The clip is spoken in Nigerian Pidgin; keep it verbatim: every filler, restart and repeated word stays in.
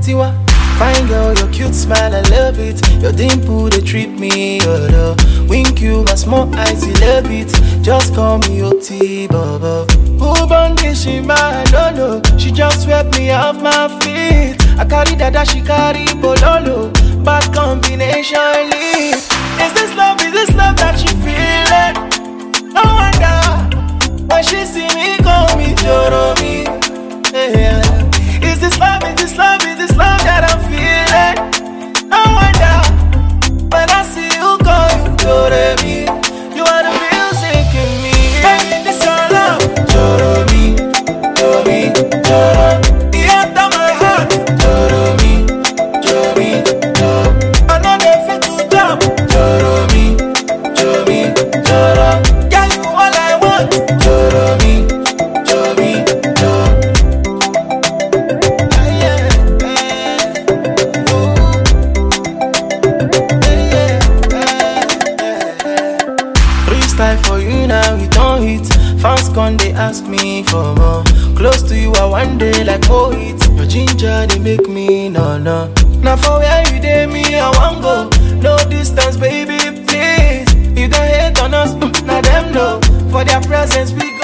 Tiwa. Fine girl, your cute smile, I love it. Your dimple, they treat me, oh no. Wink you, my small eyes, you love it. Just call me O T, Baba. Who born this, she my lolo. She just swept me off my feet. I carry dada, she carry bololo. Bad combination, lead. Is this love, is this love that she feeling? No wonder when she see me, call me Joromi. Yeah. Is this love, is this love, is this love that I'm feeling? No wonder when I see you call you Joromi. You are the music in me. Hey, this your love, Joromi, Joromi, Joromi. The heart of my heart, Joromi, Joromi, Joromi. I know they fit to jump, Joromi, Joromi, Joromi. Yeah, you all I want, Joromi, Joromi, Joromi. Style for you now, we don't hit. Fans con they ask me for more. Close to you, I one day like oh it. Your ginger they make me no no. Now for where you dey me, I want go. No distance, baby, please. If they hate on us, now them know. For their presence, we